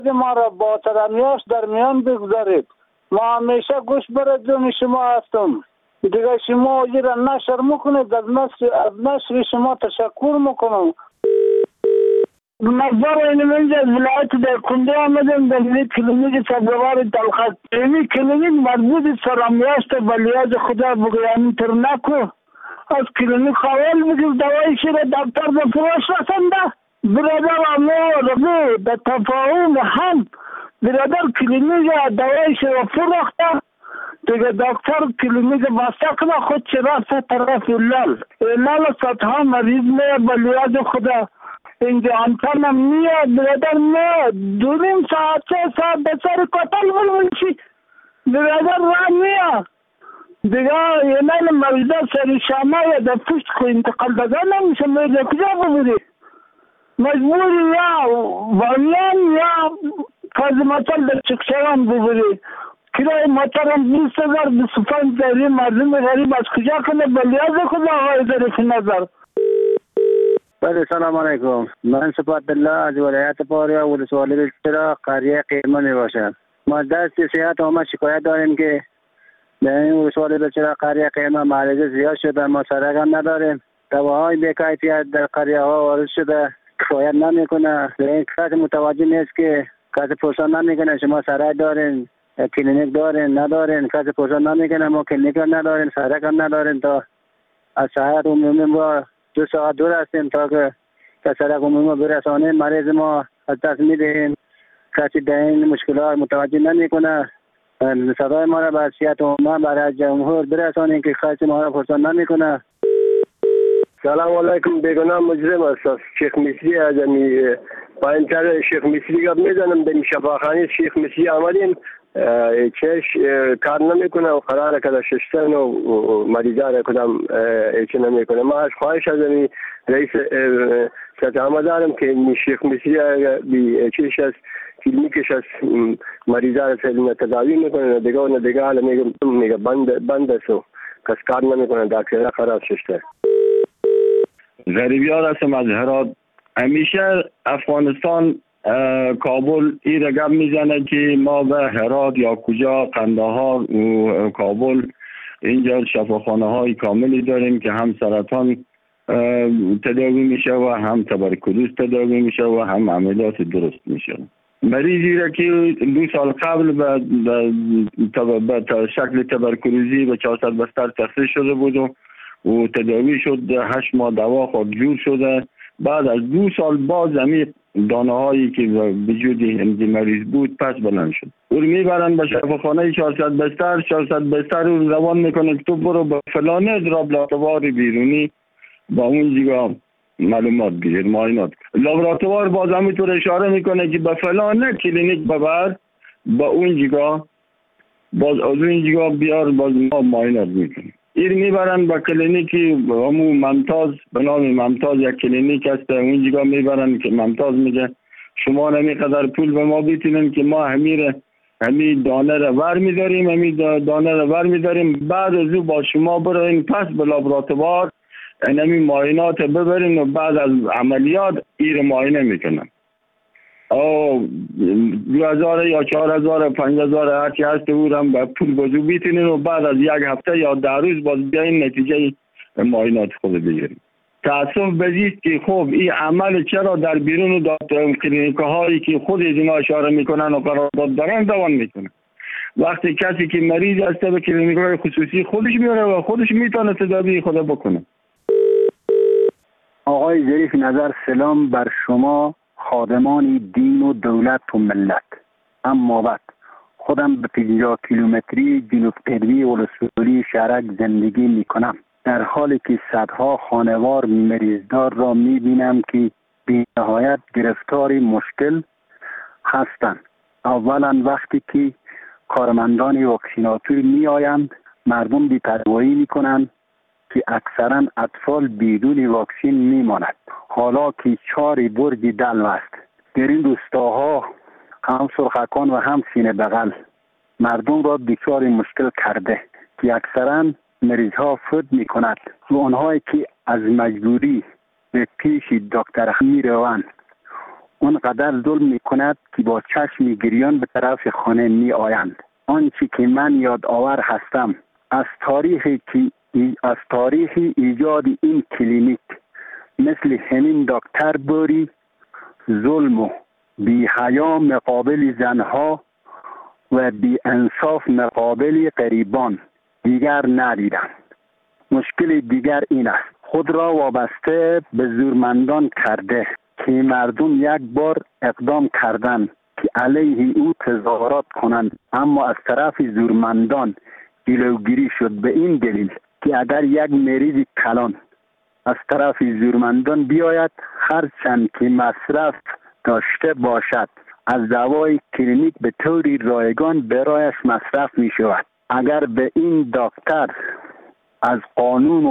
ما را با ترمیاش در میان بگذارید. ما همیشه گوش برای جون شما هستم. دیگه شما این را نشر میکنید. از نشر شما تشکر میکنم. نظر این منجا ولایت در کنده آمدم در این کلینیک سبزوار تلخط. این کلینیک مربوط سرامیاش تا بلیاز خدا بگیانی تر نکو. از کلینیک خوال بگیر دوایشی را دکتر بفروش رسنده. برادر آمو در تفاهم هم برادر کلینیک دوایشی را فروخته. دیگه دکتر کلینیک بسته کنه خود چرا سه طرف لال سطح مریض میاد بلیاز خدا. اینجا انترنم میاد برادر میاد 2.5 ساعت 3 ساعت بسر کتل بلمونشی برادر را میاد دیگه اینال مریضه سری شامه یا در پشت خو انتقال داده نمیشه میده کجا ببوری مجبوری یا وامیان یا فازماتل در چکشوان ببوری کرای مطرم 20,000 25,000 مردم غریب از کجا کنه بلیاز خدا آقای ظریف نظر. بله سلام علیکم. من صفات الله از ولایت پاریا ولسوالی بلچرا قریه قیمه می باشم. ما دست صحت آمد شکایت داریم که در این ولسوالی بلچرا قریه قیمه مریض زیاد شده. ما سرک هم نداریم. دواهای بی‌کیفیت در قریه ها وارد شده کفایت نمیکنه. در این کس متوجه نیست که کسی پرسان نمیکنه شما سرک دارین کلینیک دارین ندارین. کسی پرسان نمیکنه ما کلینیک هم نداریم سرک هم نداریم. تا از صحت عمومی با 2 ساعت دور هستیم تا که سرک عمومی برسانیم. مریض ما از دست میدهیم. کسی در این مشکلات متوجه نمیکنه. صدای ما را به صحت عمومی برای جمهور برسانیم که کسی ما را پرسان نمیکنه. سلام علیکم. بیگناه مجرم است شیخ مصری از پایینتر شیخ مصری گپ میزنم. در شفاخانه شیخ مصری آمدیم چش کار نمیکنه و قراره که ششتن و مریضا را کدام ایچه نمیکنه. ما از خواهش از رئیس سطح دارم که شیخ مصری بی چش از کلینیکش از مریضا را سلیم تداوی میکنه دیگه حالا میگه بند است و کس کار نمیکنه دکتر خراب ششته. غریبیار هستم از هرات. همیشه افغانستان کابل این رقم میزنه که ما به هرات یا کجا قندهار و کابل اینجا شفاخانه های کاملی داریم که هم سرطان تداوی میشه و هم تبرکلوز تداوی میشه و هم عملیات درست میشه. مریضی را که 2 سال قبل به شکل تبرکلوزی به 400 بستر تخصیص شده بود و تداوی شد. 8 ماه دوا خود جور شده. بعد از 2 سال باز زمین دانه هایی که وجود مریض بود پس بلند شد. او رو میبرن به شفاخانه 400 بستر. 400 بستر رو روان میکنه که تو برو به فلانه لابراتوار بیرونی با اون جگاه معلومات بگیر معاینات. لابراتوار باز همینطور اشاره میکنه که به فلانه کلینیک ببر با اون جگاه باز از اون جگاه بیار باز ما معاینات میکنه. این میبرن با کلینیکی همون ممتاز به نام ممتاز یک کلینیک هست. اون جگاه میبرن که ممتاز میگه شما نمیقدر پول به ما بیتونین که ما همین دانه رو ور میداریم بعد از او با شما برین پس به لابراتوار همین معاینات ببرین و بعد از عملیات این معاینه میکنن. 2,000 یا 4,000 5,000 هرچی هست او هم به پول بازو بیتونین و بعد از 1 هفته یا 10 روز باز بیاین نتیجه معاینات خود بگیرین. تأسف بزیست که خب این عمل چرا در بیرون کلینیک هایی که خود از اینا اشاره میکنن و قرارداد دارن دوام میکنن. وقتی کسی که مریض هست به کلینیک های خصوصی خودش میاره و خودش میتونه تداوی خود بکنه. آقای ظریف نظر سلام بر شما خادمان دین و دولت و ملت. اما بعد خودم به 50 کیلومتری جنوب غربی ولسوالی شهرک زندگی میکنم. در حالی که صدها خانوار مریضدار را میبینم که بی نهایت گرفتار مشکل هستند. اولا وقتی که کارمندان واکسیناتور میآیند مردم بی‌پروایی میکنند که اکثرا اطفال بدون واکسین میماند. حالا که 4 برج دلو است در این روستاها هم سرخکان و هم سینه بغل مردم را دچار مشکل کرده که اکثرا مریض ها فوت می کند و آنهایی که از مجبوری به پیش دکتر می روند اونقدر ظلم میکند که با چشم گریان به طرف خانه می آیند. آنچه که من یادآور هستم از تاریخ ایجاد این کلینیک مثل همین دکتر بوری ظلم و بی حیا مقابل زنها و بی انصاف مقابل غریبان دیگر ندیدم. مشکل دیگر این است خود را وابسته به زورمندان کرده که مردم یک بار اقدام کردند که علیه او تظاهرات کنند، اما از طرف زورمندان جلوگیری شد به این دلیل که اگر یک مریض کلان از طرف زورمندان بیاید هرچند که مصرف داشته باشد از دوای کلینیک به طور رایگان برایش مصرف می شود. اگر به این دکتر از قانون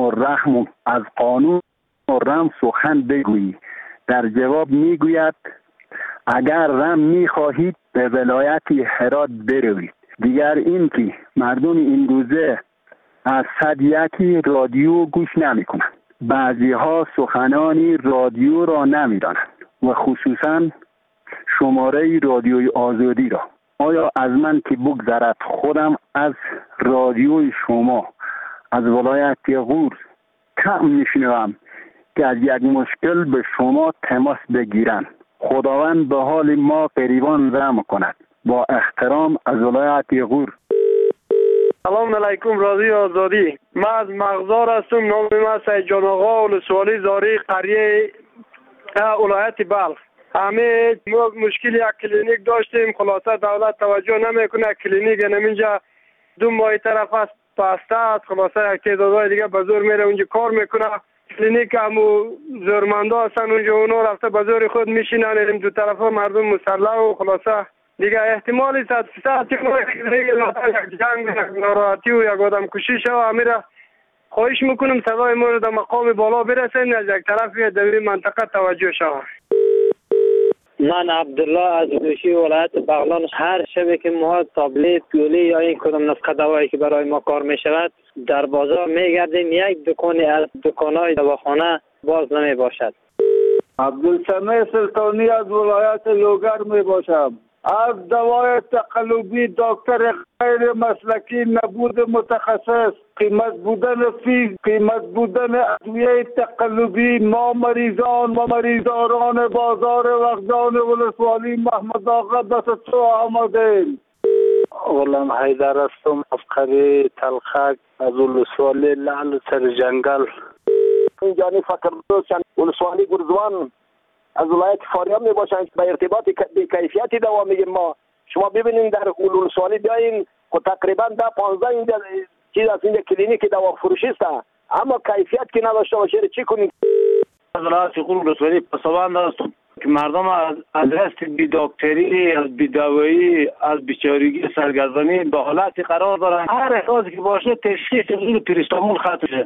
و رحم سخن بگویی در جواب می گوید اگر رحم می خواهید به ولایت هرات بروید. دیگر این که مردم این روزه از 101 رادیو گوش نمی کنند. بعضی ها سخنانی رادیو را نمی دانند و خصوصا شماره رادیوی آزادی را. آیا از من که بگذرد خودم از رادیوی شما از ولایت غور کم میشنوم که از یک مشکل به شما تماس بگیرند. خداوند به حال ما غریبان رحم کند. با احترام از ولایت غور. سلام علیکم رادیو آزادی. من از مغزار هستم. نام من سید جان آقا ولسوالی زاری قریه ولایت بلخ. همه مشکل یک کلینیک داشتیم، خلاصه دولت توجه نمیکنه. کلینیک اینجا 2 ماه طرف است پسته است، خلاصه یک تعدادهای دیگه به زور میره اونجا کار میکنه. کلینیک همو زورمندا هستن اونجا، اونا رفته به زور خود میشینن این دو طرفا مردم مسلح و خلاصه دیگه احتمالی 100% یک جنگ، یک ناراحتی و یک آدم کشی شو. امیره خواهش میکنم صدای ما رو در مقام بالا برسین، از یک طرف در این منطقه توجه شود. من عبدالله از دوشی ولایت بغلان. هر شبه که ما تابلت گولی یا این کدام نسخه دوایی که برای ما کار می شود در بازار می گردیم، یک دکانی از دکانهای دواخانه باز نمی باشد. عبدالسمیع سلطانی از ولایت لوگر می باشم. از دوای تقلبی دکتر غیر مسلکی، نبود متخصص، قیمت بودن فیز، قیمت بودن ادویه تقلبی، ما مریضان و مریضاران بازار وغزان ولسوالی محمد آقا دست تو آمدیم. غلام حیدر هستم از قریه تلخک از ولسوالی لعل سر جنگل. اینجانی فکر دوستان ولسوالی گرزوان از ولایت فاریاب می باشند. به ارتباط به کیفیت دوا میگیم ما. شما ببینید در ولسوالی بیاین خود تقریبا 10-15 اینجا چیز از اینجا کلینیک دوا فروشی است، اما کیفیت که نداشته باشه چی کنید؟ از ولایت ولسوالی پسوند هستم که مردم از دست بی دکتری، از بی دوایی، از بیچارگی سرگردانی به حالتی قرار دارن. هر احساسی که باشه تشخیص این پریستامول خطشه.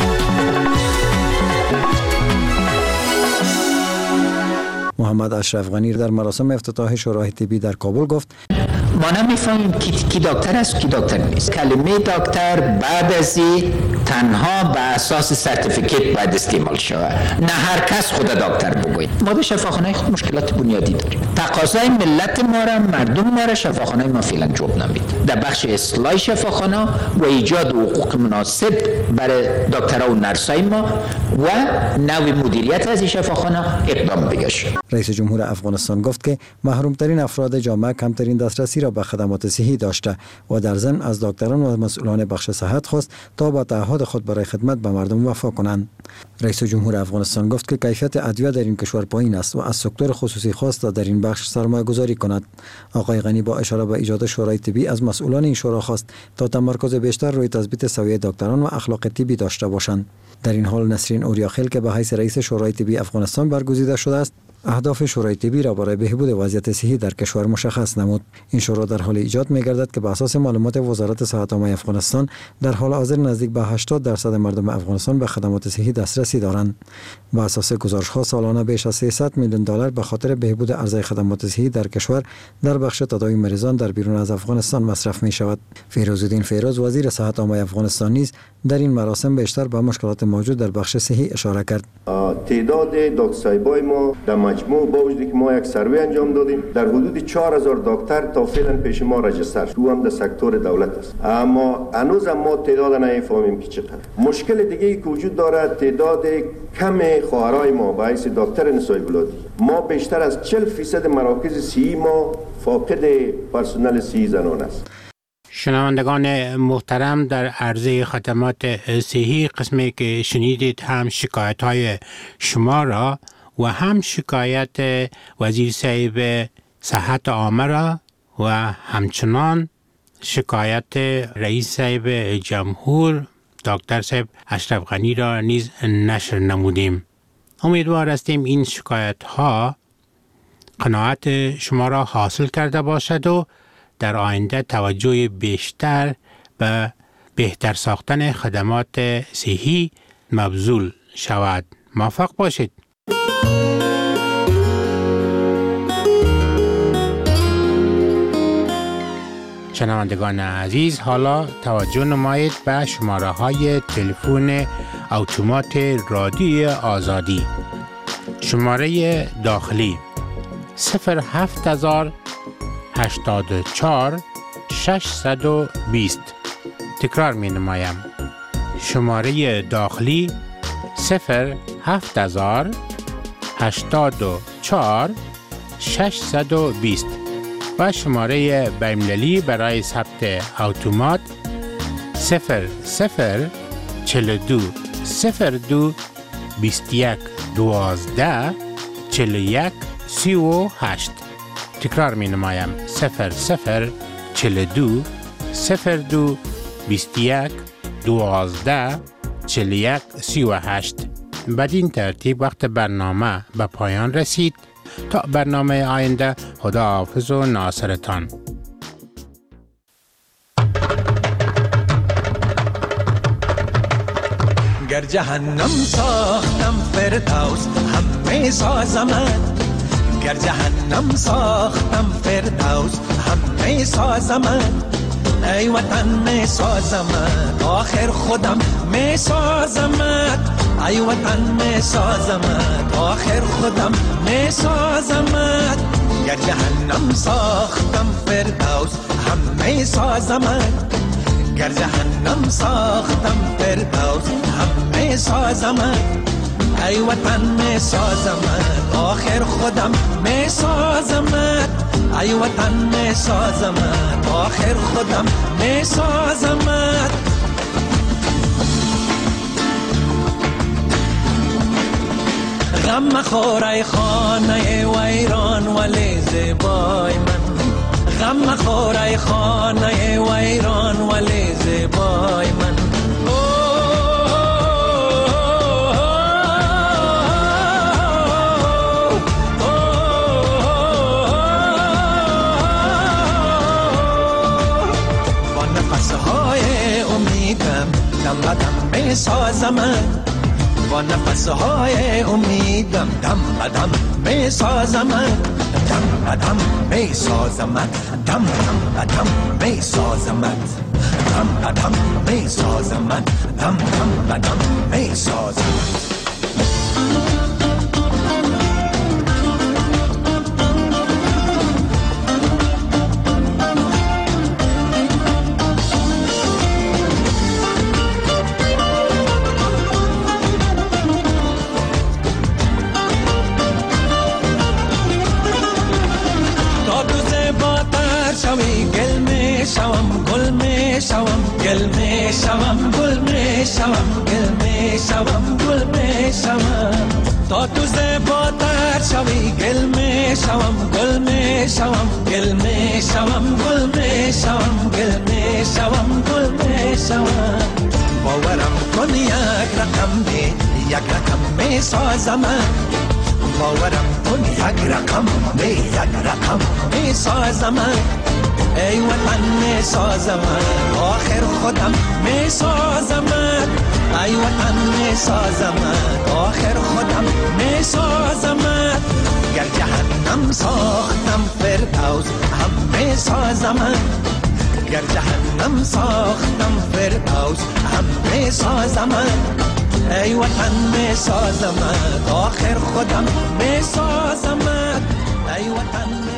محمد اشرف غنی در مراسم افتتاح شورای طبی در کابل گفت ما نمیفهمیم کی دکتر است کی دکتر نیست. کلمه دکتر بعد از تنها به اساس سرتیفیکیت باید استعمال شود. نه هر کس خود دکتر بگوید. ما به شفاخانه خود مشکلات بنیادی داریم. تقاضای ملت ما را، مردم ما را شفاخانه ما فعلا جواب نمیده. در بخش اصلاح شفاخانه و ایجاد حقوق مناسب برای دکترها و نرسای ما و نوع مدیریت از شفاخانه اقدام بگشه. رئیس جمهور افغانستان گفت که محرومترین افراد جامعه کمترین دسترسی را به خدمات صحی داشته و در ضمن از دکتران و مسئولان بخش صحت خواست تا با تعهد خود برای خدمت به مردم وفا کنند. رئیس جمهور افغانستان گفت که کیفیت ادویه در این کشور پایین است و از سکتور خصوصی خواست تا در این بخش سرمایه گذاری کند. آقای غنی با اشاره به ایجاد شورای طبی از مسئولان این شورا خواست تا تمرکز بیشتر روی تثبیت سویه دکتران و اخلاق طبی داشته باشند. در این حال نسرین اوریاخیل که به حیث رئیس شورای طبی افغانستان برگزیده شده است، اهداف شورای طبی را برای بهبود وضعیت صحی در کشور مشخص نمود. این شورا در حال ایجاد می‌گردد که بر اساس معلومات وزارت صحت عامه افغانستان در حال حاضر نزدیک به 80% مردم افغانستان به خدمات صحی دسترسی دارند. بر اساس گزارش‌ها سالانه بیش از 300 میلیون دلار به خاطر بهبود عرضه خدمات صحی در کشور در بخش تداوی مریضان در بیرون از افغانستان مصرف می‌شود. فیروزالدین فیروز وزیر صحت عامه افغانستان نیز در این مراسم بیشتر به مشکلات موجود در بخش صحی اشاره کرد. تعداد دکترای ما در مجموع با وجودی که ما یک سروی انجام دادیم در حدود 4000 دکتر تا فعلا پیش ما رجستر شد. هم در سکتور دولت است، اما هنوز ما تعداد نمیفهمیم که چقدر. مشکل دیگه که وجود دارد تعداد کم خواهرای ما با حیث دکتر نسای ولادی. ما بیشتر از 40% مراکز صحی ما فاقد پرسنل صحی زنان است. شنوندگان محترم، در عرضه خدمات صحی قسمی که شنیدید هم شکایت های شما را و هم شکایت وزیر صاحب صحت عامه را و همچنان شکایت رئیس صاحب جمهور دکتر صاحب اشرف غنی را نیز نشر نمودیم. امیدوار هستیم این شکایت ها قناعت شما را حاصل کرده باشد و در آینده توجه بیشتر به بهتر ساختن خدمات صحی مبذول شود. موفق باشید. شنوندگان عزیز، حالا توجه نمایید به شماره های تلفن اتومات رادیوی آزادی. شماره داخلی 07084 620. تکرار می نمایم. شماره داخلی 07084 620 و شماره بین‌المللی برای ثبت اتومات 0042 02 21 12 41 38. تکرار می نمایم. 0042 02 21 12 41 38. بدین ترتیب وقت برنامه به پایان رسید. تا برنامه آینده، خداحافظ و ناصرتان. گر جهنم ساختم فردوس همه سازمت، گر جهنم ساختم فردوس همه سازمت، ای وطن می سازمت آخر خودم می سازمت، ای وطن می سازمت آخر خودم می سازمت، گر جهنم ساختم فردوس همه سازمت، گر جهنم ساختم فردوس همه سازمت، ای وطن می سازمت آخر خودم می سازمت، ای وطن می سازمت آخر خودم می سازمت. غم مخور ای خانه ویران ولی زیبای من، غم مخور ای خانه ویران ولی زیبای من، با نفسهای امیدم دم بدم می سازمت، با نفسهای امیدم دم بدم می سازمت، دم بدم می سازمت، دم بدم می سازمت، دم بدم می سازمت، دم بدم می سازمت. گل می شوم گل می شوم گل می شوم گل می شوم گل می شوم، تا تو زیباتر شوی گل می شوم گل می شوم گل می شوم گل می شوم گل می شوم گل می شوم، باورم کن یک رقم دی یک رقم می سازمت، باورم کن یک رقم دی یک رقم می سازمت، ای وطن می سازمت آخر خودم می سازمت، ای وطن می سازمت آخر خودم می سازمت، گر جهنم ساختم فردوس هم می سازمت، گر جهنم ساختم فردوس هم می سازمت، ای وطن می سازمت، آخر خودم می سازمت، ای وطن